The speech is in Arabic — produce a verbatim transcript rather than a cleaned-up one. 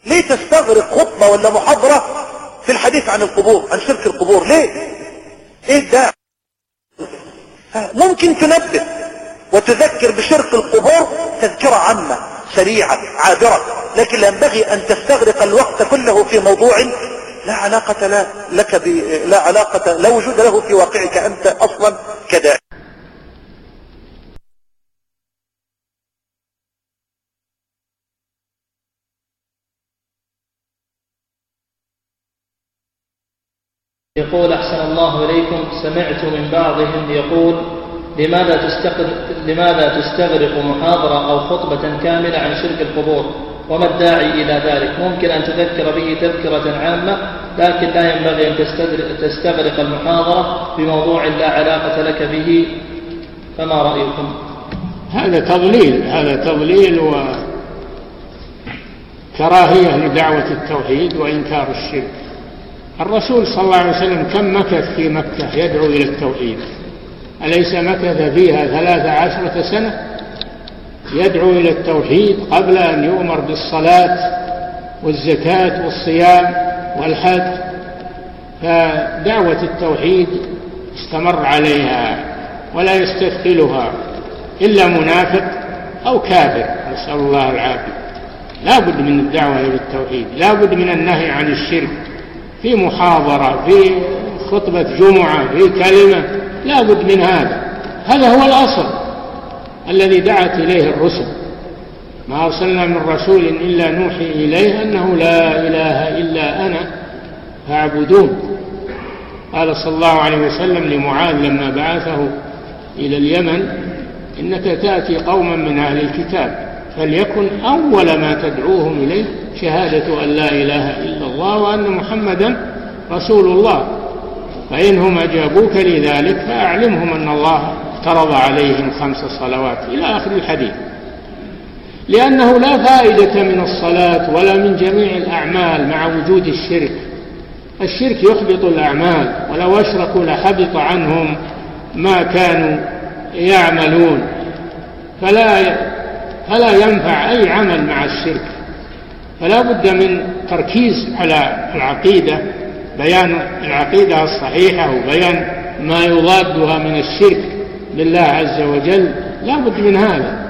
ليه تستغرق خطبة ولا محاضرة في الحديث عن القبور، عن شرك القبور؟ ليه؟ ايه ده؟ ممكن تنبه وتذكر بشرك القبور تذكرة عامة سريعة عابرة، لكن لا ينبغي ان تستغرق الوقت كله في موضوع لا علاقة لا لك ب... لا علاقة لا وجود له في واقعك انت اصلا كداعي. يقول أحسن الله إليكم، سمعت من بعضهم يقول لماذا تستغرق, لماذا تستغرق محاضرة أو خطبة كاملة عن شرك القبور، وما الداعي إلى ذلك؟ ممكن أن تذكر به تذكرة عامة، لكن لا ينبغي أن تستغرق المحاضرة بموضوع لا علاقة لك به، فما رأيكم؟ هذا تضليل، هذا تضليل وكراهية لدعوة التوحيد وإنكار الشرك. الرسول صلى الله عليه وسلم كم مكث في مكة يدعو إلى التوحيد؟ أليس مكث فيها ثلاث عشرة سنة يدعو إلى التوحيد قبل أن يؤمر بالصلاة والزكاة والصيام والحج؟ فدعوة التوحيد استمر عليها ولا يستثقلها إلا منافق أو كافر، نسأل الله العافية. لا بد من الدعوة إلى التوحيد، لا بد من النهي عن الشرك في محاضرة، في خطبة جمعة، في كلمة، لا بد من هذا. هذا هو الأصل الذي دعت إليه الرسل. ما أرسلنا من رسول إلا نوحي إليه أنه لا إله إلا أنا فاعبدون. قال صلى الله عليه وسلم لمعاذ لما بعثه إلى اليمن: إنك تأتي قوما من أهل الكتاب فليكن أول ما تدعوهم إليه شهادة أن لا إله إلا الله وأن محمدا رسول الله، فإنهم أجابوك لذلك فأعلمهم أن الله افترض عليهم خمس صلوات إلى آخر الحديث. لأنه لا فائدة من الصلاة ولا من جميع الأعمال مع وجود الشرك. الشرك يحبط الأعمال، ولو أشركوا لحبط عنهم ما كانوا يعملون، فلا فلا ينفع أي عمل مع الشرك. فلا بد من تركيز على العقيدة، بيان العقيدة الصحيحة وبيان ما يضادها من الشرك بالله عز وجل، لا بد من هذا.